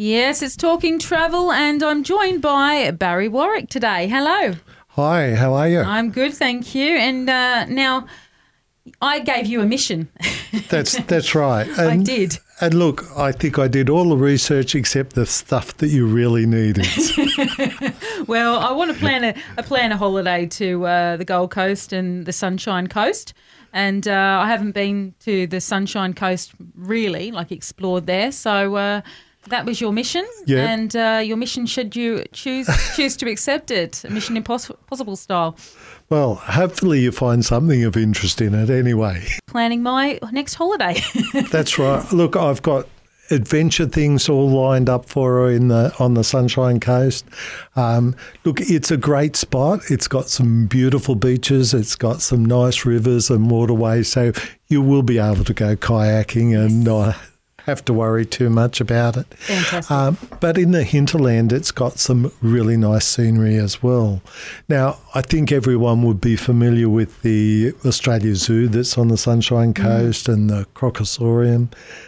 Yes, it's Talking Travel, and I'm joined by Barry Warwick today. Hello. Hi, how are you? I'm good, thank you. And now, I gave you a mission. That's right. And, I did. And look, I think I did all the research except the stuff that you really needed. Well, I want to plan a holiday to the Gold Coast and the Sunshine Coast. And I haven't been to the Sunshine Coast really, like explored there. So that was your mission. Yeah. And your mission, should you choose to accept it, Mission Impossible style. Well, hopefully you find something of interest in it anyway. Planning my next holiday. That's right. Look, I've got adventure things all lined up for her on the Sunshine Coast. Look, it's a great spot. It's got some beautiful beaches. It's got some nice rivers and waterways. So you will be able to go kayaking and not have to worry too much about it. Fantastic. But in the hinterland, it's got some really nice scenery as well. Now, I think everyone would be familiar with the Australia Zoo that's on the Sunshine Coast and the Crocosaurum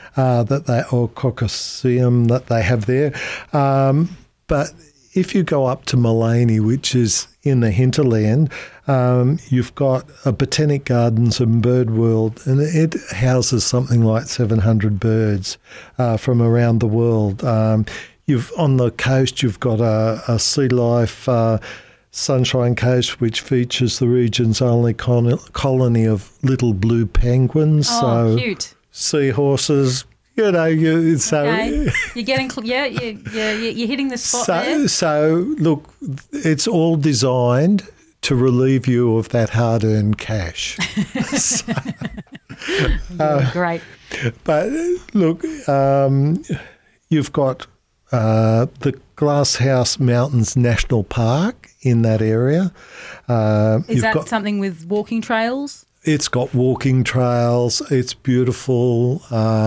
Crocoseum that they have there. But if you go up to Mullaney, which is in the hinterland, you've got a botanic gardens and bird world, and it houses something like 700 birds from around the world. On the coast, you've got a sea life Sunshine Coast, which features the region's only colony of little blue penguins. Oh, cute. Seahorses. You're getting, you're hitting the spot there. So, look, it's all designed to relieve you of that hard-earned cash. Great. But, look, you've got the Glasshouse Mountains National Park in that area. Is that something with walking trails? It's got walking trails. It's beautiful.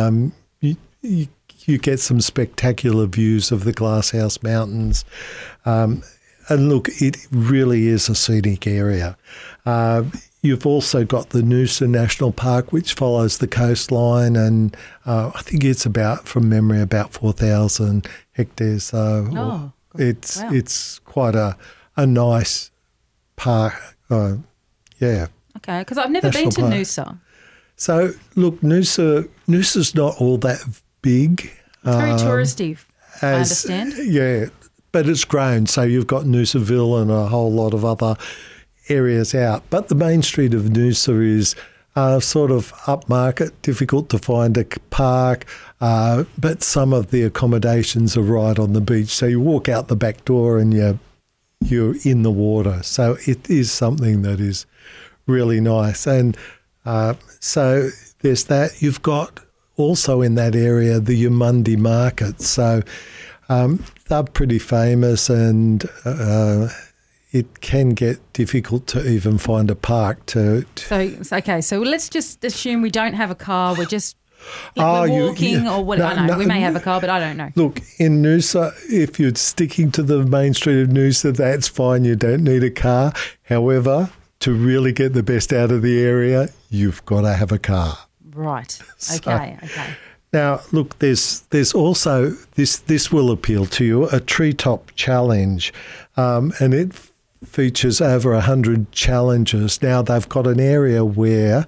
You get some spectacular views of the Glasshouse Mountains. And look, it really is a scenic area. You've also got the Noosa National Park, which follows the coastline, and I think it's from memory, about 4,000 hectares. So it's quite a nice park. Yeah. Okay, because I've never been to Noosa. So, look, Noosa's not all that big. It's very touristy, I understand. Yeah, but it's grown. So you've got Noosaville and a whole lot of other areas out. But the main street of Noosa is sort of upmarket, difficult to find a park, but some of the accommodations are right on the beach. So you walk out the back door and you're in the water. So it is something that is really nice. And so there's that. You've got also in that area the Yamundi market. So they're pretty famous, and it can get difficult to even find a park to. So let's just assume we don't have a car. We're just we're walking or what? I know we may have a car, but I don't know. Look, in Noosa, if you're sticking to the main street of Noosa, that's fine. You don't need a car. However, to really get the best out of the area, you've got to have a car. Right. Okay. Now, look, there's also, this will appeal to you, a treetop challenge, and it features over 100 challenges. Now, they've got an area where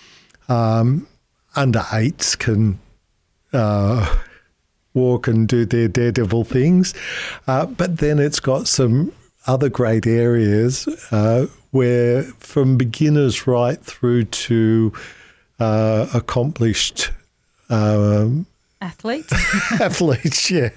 under eights can walk and do their daredevil things, but then it's got some other great areas where from beginners right through to accomplished athletes, yeah.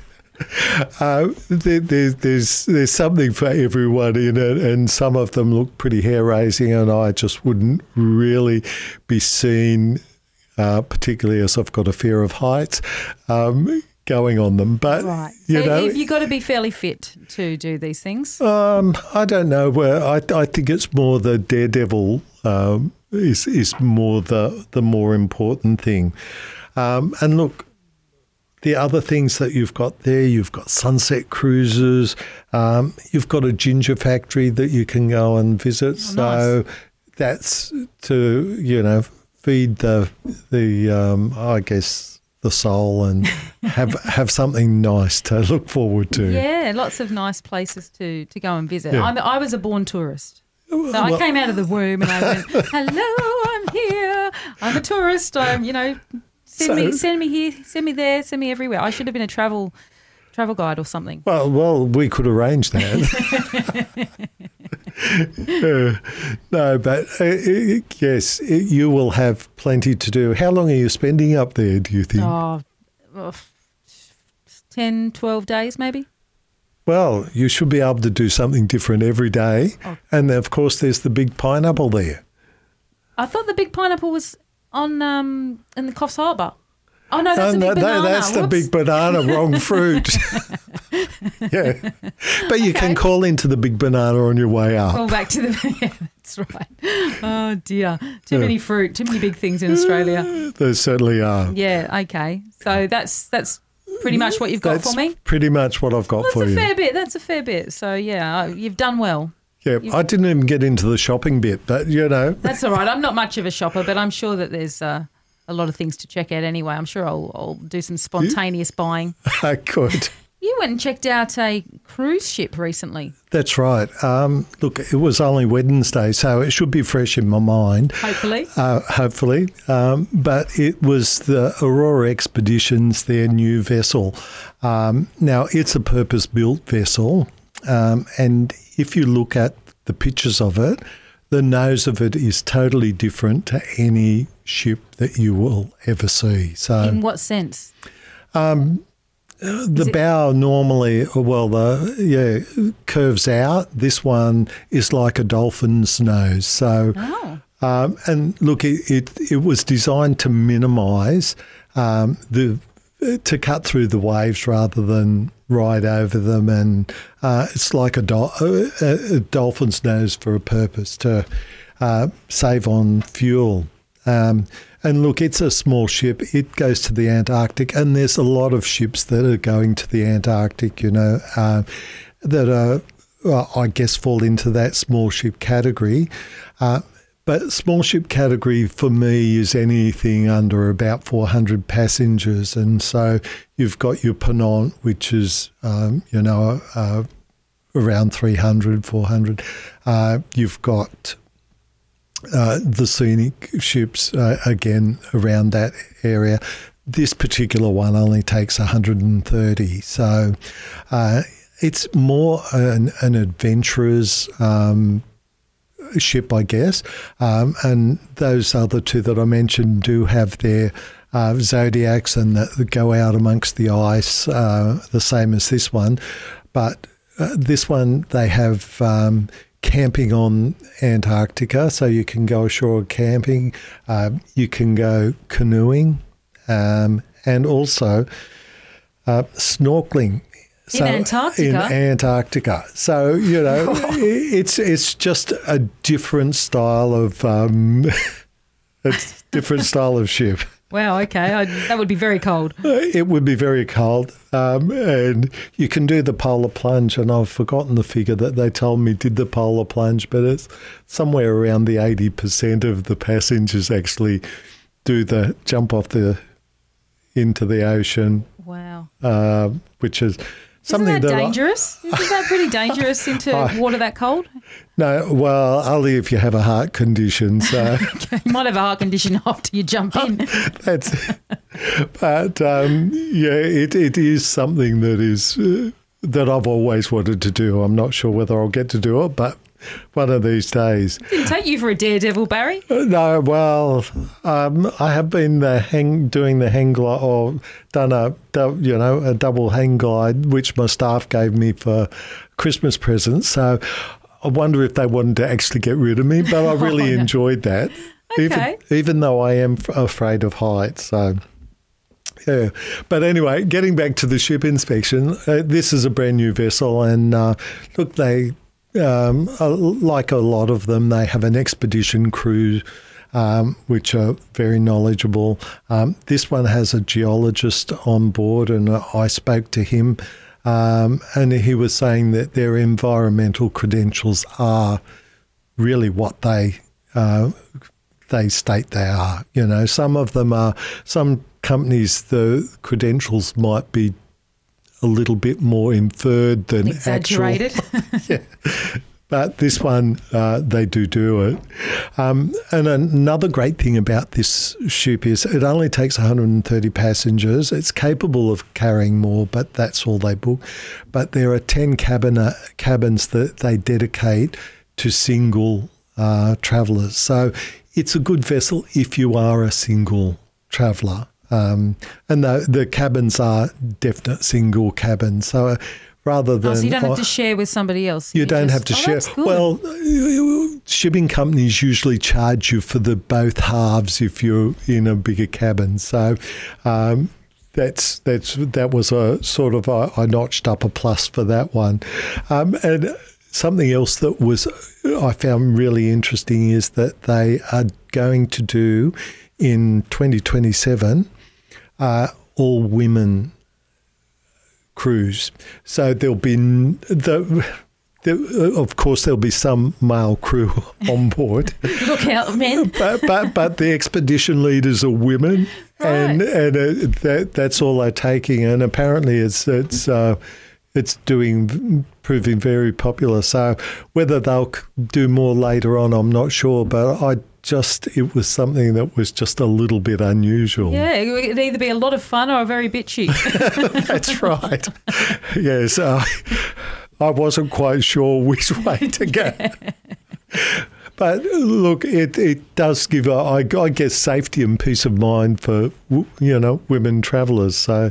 There's something for everyone in it, and some of them look pretty hair-raising, and I just wouldn't really be seen, particularly as I've got a fear of heights, going on them. But right. You've got to be fairly fit to do these things. I don't know. I think it's more the daredevil is more the more important thing. And look, the other things that you've got there, you've got sunset cruises, you've got a ginger factory that you can go and visit. Oh, so nice. That's to feed the the soul and have something nice to look forward to. Yeah, lots of nice places to go and visit. Yeah. I was a born tourist. So I came out of the womb and I went, hello, I'm here. I'm a tourist. Send me here, send me there, send me everywhere. I should have been a travel guide or something. Well, we could arrange that. No, but yes, you will have plenty to do. How long are you spending up there, do you think? 10, 12 days maybe. Well, you should be able to do something different every day. Oh. And, of course, there's the big pineapple there. I thought the big pineapple was on in the Coffs Harbour. Oh, no, that's the big banana. That's the big banana, wrong fruit. Yeah. But you can call into the big banana on your way up. Call back to yeah, that's right. Oh, dear. Too many fruit, too many big things in Australia. There certainly are. Yeah, okay. So that's pretty much what you've got for me? Pretty much what I've got for you. That's a fair bit. So, yeah, you've done well. Yeah, I didn't even get into the shopping bit, but, That's all right. I'm not much of a shopper, but I'm sure that there's a lot of things to check out anyway. I'm sure I'll do some spontaneous buying. I could. You went and checked out a cruise ship recently. That's right. Look, it was only Wednesday, so it should be fresh in my mind. Hopefully. But it was the Aurora Expeditions, their new vessel. Now, it's a purpose-built vessel, and if you look at the pictures of it, the nose of it is totally different to any ship that you will ever see. So, in what sense? The bow normally, curves out. This one is like a dolphin's nose. So, and look, it was designed to minimise to cut through the waves rather than ride over them, and it's like a dolphin's nose for a purpose, to save on fuel. And look, it's a small ship. It goes to the Antarctic, and there's a lot of ships that are going to the Antarctic, that are, I guess, fall into that small ship category. But small ship category for me is anything under about 400 passengers. And so you've got your Ponant, which is, around 300, 400. You've got the scenic ships, again, around that area. This particular one only takes 130. So it's more an adventurer's ship, I guess. And those other two that I mentioned do have their Zodiacs and that go out amongst the ice, the same as this one. But this one, they have camping on Antarctica, so you can go ashore camping, you can go canoeing, and also snorkeling. In Antarctica? In Antarctica. So, it's just a different style of ship. Wow, okay. That would be very cold. It would be very cold. And you can do the polar plunge, and I've forgotten the figure that they told me did the polar plunge, but it's somewhere around the 80% of the passengers actually do the jump into the ocean. Wow. Which is Isn't that dangerous? Isn't that pretty dangerous into water that cold? No, well, only if you have a heart condition. So you might have a heart condition after you jump in. But it is something that I've always wanted to do. I'm not sure whether I'll get to do it, but one of these days. Didn't take you for a daredevil, Barry. No, well, I have been doing the hang glide, or done a double hang glide, which my staff gave me for Christmas presents. So I wonder if they wanted to actually get rid of me, but I really enjoyed that. Okay. Even though I am afraid of heights. So, yeah. But anyway, getting back to the ship inspection, this is a brand new vessel, and look, they, like a lot of them, they have an expedition crew, which are very knowledgeable. This one has a geologist on board, and I spoke to him, and he was saying that their environmental credentials are really what they they state they are. Some of them are, some companies, the credentials might be a little bit more inferred than exaggerated. Yeah. But this one, they do it. And another great thing about this ship is it only takes 130 passengers. It's capable of carrying more, but that's all they book. But there are 10 cabins that they dedicate to single travellers. So it's a good vessel if you are a single traveller. And the cabins are definite single cabins. So rather than... so you don't have to share with somebody else. You don't have to share. That's good. Well, shipping companies usually charge you for the both halves if you're in a bigger cabin. So that was a sort of I notched up a plus for that one. And something else that I found really interesting is that they are going to do in 2027 all women cruise. So there'll be of course there'll be some male crew on board. Look out, men! but the expedition leaders are women, right. and that's all they're taking. And apparently it's proving very popular. So whether they'll do more later on, I'm not sure. But it was something that was just a little bit unusual. Yeah, it would either be a lot of fun or very bitchy. That's right. Yes, I wasn't quite sure which way to go. But look, it does give, I guess, safety and peace of mind for, women travellers. So,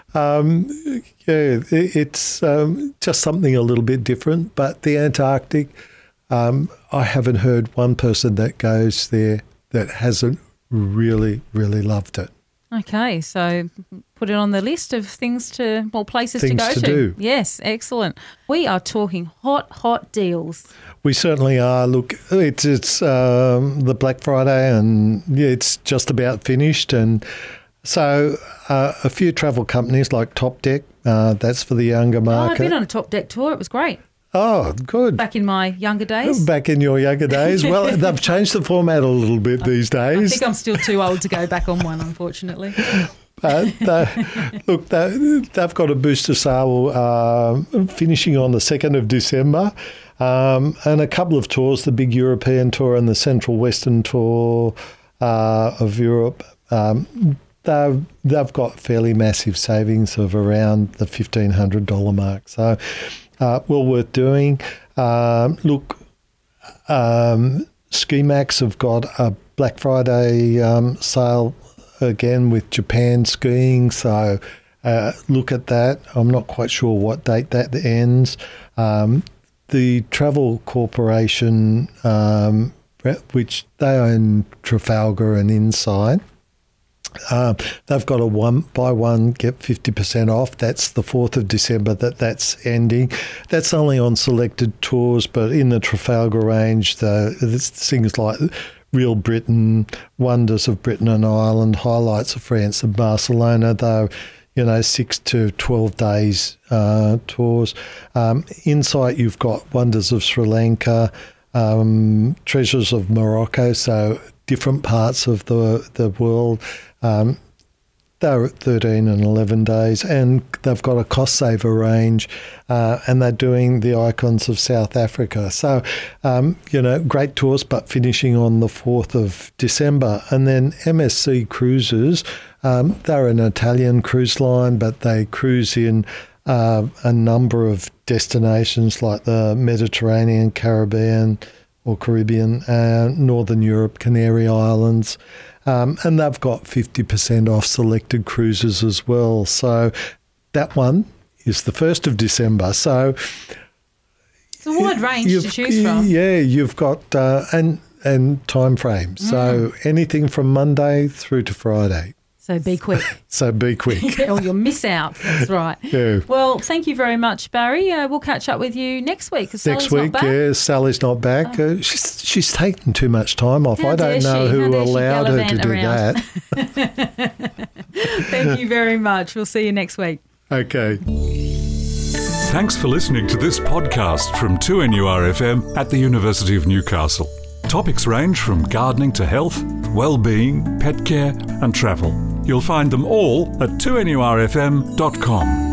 it's just something a little bit different. But the Antarctic, I haven't heard one person that goes there that hasn't really, really loved it. Okay, so put it on the list of places to go to. Do. Yes, excellent. We are talking hot deals. We certainly are. Look, it's the Black Friday, and it's just about finished. And so a few travel companies like Top Deck, that's for the younger market. I've been on a Top Deck tour. It was great. Oh, good. Back in my younger days. Back in your younger days. Well, they've changed the format a little bit these days. I think I'm still too old to go back on one, unfortunately. But look, they've got a booster sale finishing on the 2nd of December, and a couple of tours, the big European tour and the Central Western tour of Europe. They've got fairly massive savings of around the $1,500 mark. So well worth doing. Look, Ski Max have got a Black Friday sale again with Japan skiing. So look at that. I'm not quite sure what date that ends. The Travel Corporation, which they own Trafalgar and Inside, they've got a buy one, get 50% off. That's the 4th of December that's ending. That's only on selected tours, but in the Trafalgar range, there's things like Real Britain, Wonders of Britain and Ireland, Highlights of France and Barcelona, though, 6 to 12 days tours. Insight, you've got Wonders of Sri Lanka, Treasures of Morocco, so different parts of the world. They're at 13 and 11 days, and they've got a cost saver range, and they're doing the Icons of South Africa. So, great tours, but finishing on the 4th of December. And then MSC Cruises, they're an Italian cruise line, but they cruise in a number of destinations like the Mediterranean, Caribbean, Northern Europe, Canary Islands. And they've got 50% off selected cruises as well. So that one is the 1st of December. So it's a wide range to choose from. Yeah, you've got and time frames. So anything from Monday through to Friday. So be quick. Or you'll miss out. That's right. Yeah. Well, thank you very much, Barry. We'll catch up with you next week. Next week, yeah. Sally's not back. She's taken too much time off. I don't know who allowed her to do that. Thank you very much. We'll see you next week. Okay. Thanks for listening to this podcast from 2NURFM at the University of Newcastle. Topics range from gardening to health, well-being, pet care and travel. You'll find them all at 2NURFM.com.